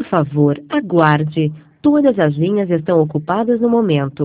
favor, aguarde. Todas as linhas estão ocupadas no momento.